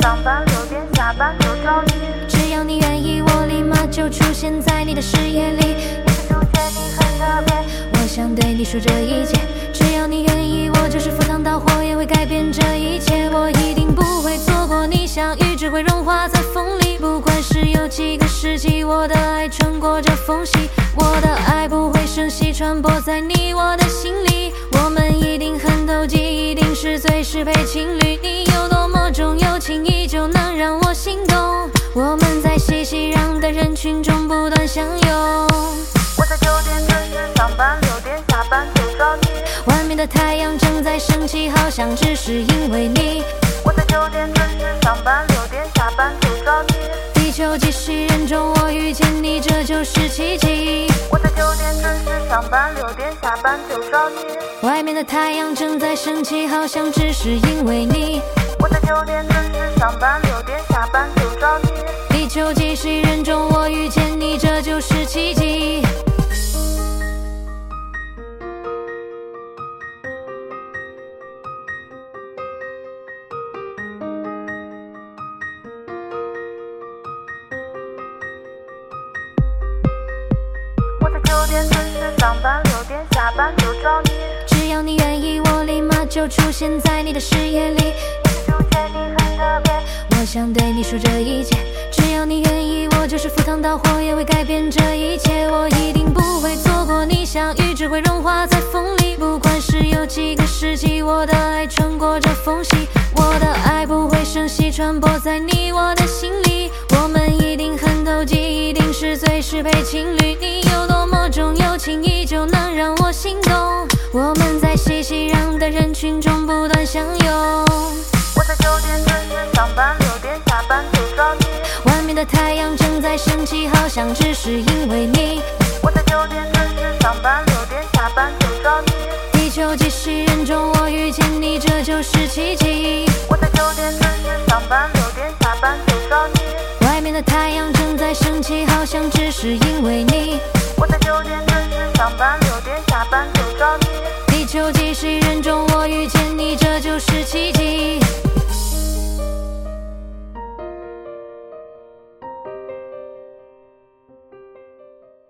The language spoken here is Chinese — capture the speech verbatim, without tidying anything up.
上班六点下班就找你， 只要你愿意，我立马就出现在你的视野里。 你是主角，你很特别， 我想对你说这一切，只要你愿意，我就是赴汤蹈火，也会改变这一切。我一定不会错过你相遇，只会融化在风里。不管是有几个世纪，我的爱穿过这缝隙，我的爱不会生息，传播在你我的心里。我们一定很投机，一定是最适配情侣。你有多么重有情意，就能让我心动。我们在熙熙攘攘的人群中不断相拥。 我在九点准时上班，六点下班就找你， 外面的太阳正在升起，好像只是因为你。 我在九点准时上班，六点下班就找你， 地球几十人中我遇见你，这就是奇迹。 我在九点准时上班，六点下班就找你， 外面的太阳正在升起，好像只是因为你。 我在九点准时上班，六点下班就找你， 地球几十人中我遇见你，这就是奇迹。 我在九点准时上班，六点下班就找你， 只要你愿意，我立马就出现在你的视野里。 你是主角，你很特别， 我想对你说这一切，只要你愿意，我就是赴汤蹈火，也会改变这一切。我一定不会错过你相遇，只会融化在风里。不管是有几个世纪，我的爱穿过这缝隙，我的爱不会生息，传播在你我的心里。我们一定很投机，一定是最适配情侣。你有多么重有情意，就能让我心动。我们在熙熙攘攘的人群中不断相拥。 我在九点准时上班，六点下班就找你， 外面的太阳正在升起，好像只是因为你。 我在九点准时上班，六点下班就找你， 地球几十人中我遇见你，这就是奇迹。 我在九点准时上班，六点下班就找你， 外面的太阳正在升起，好像只是因为你。